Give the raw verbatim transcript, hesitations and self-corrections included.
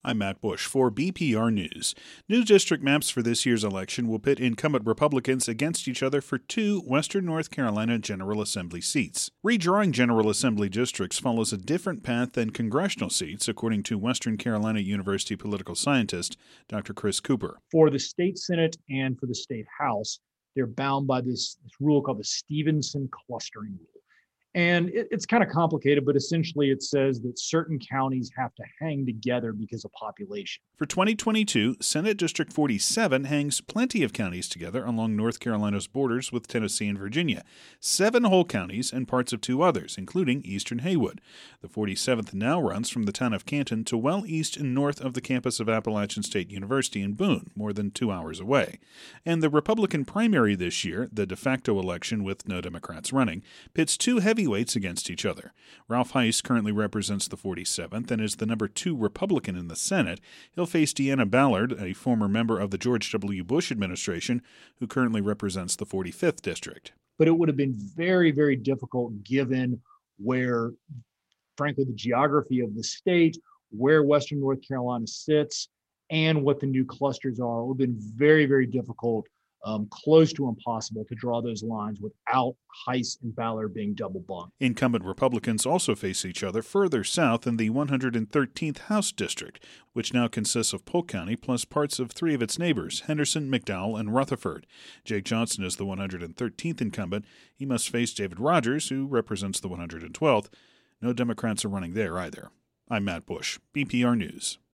I'm Matt Bush for B P R News. New district maps for this year's election will pit incumbent Republicans against each other for two Western North Carolina General Assembly seats. Redrawing General Assembly districts follows a different path than congressional seats, according to Western Carolina University political scientist Doctor Chris Cooper. For the state Senate and for the state House, they're bound by this, this rule called the Stevenson clustering rule. And it, it's kind of complicated, but essentially it says that certain counties have to hang together because of population. For twenty twenty-two, Senate District forty-seven hangs plenty of counties together along North Carolina's borders with Tennessee and Virginia. Seven whole counties and parts of two others, including eastern Haywood. The forty-seventh now runs from the town of Canton to well east and north of the campus of Appalachian State University in Boone, more than two hours away. And the Republican primary this year, the de facto election with no Democrats running, pits two heavy heavyweights against each other. Ralph Heiss currently represents the forty-seventh and is the number two Republican in the Senate. He'll face Deanna Ballard, a former member of the George W. Bush administration, who currently represents the forty-fifth district. But it would have been very, very difficult given where, frankly, the geography of the state, where Western North Carolina sits, and what the new clusters are. It would have been very, very difficult Um, close to impossible to draw those lines without Heiss and Ballard being double bunked. Incumbent Republicans also face each other further south in the one hundred thirteenth House District, which now consists of Polk County plus parts of three of its neighbors, Henderson, McDowell, and Rutherford. Jake Johnson is the one hundred thirteenth incumbent. He must face David Rogers, who represents the one hundred twelfth. No Democrats are running there either. I'm Matt Bush, B P R News.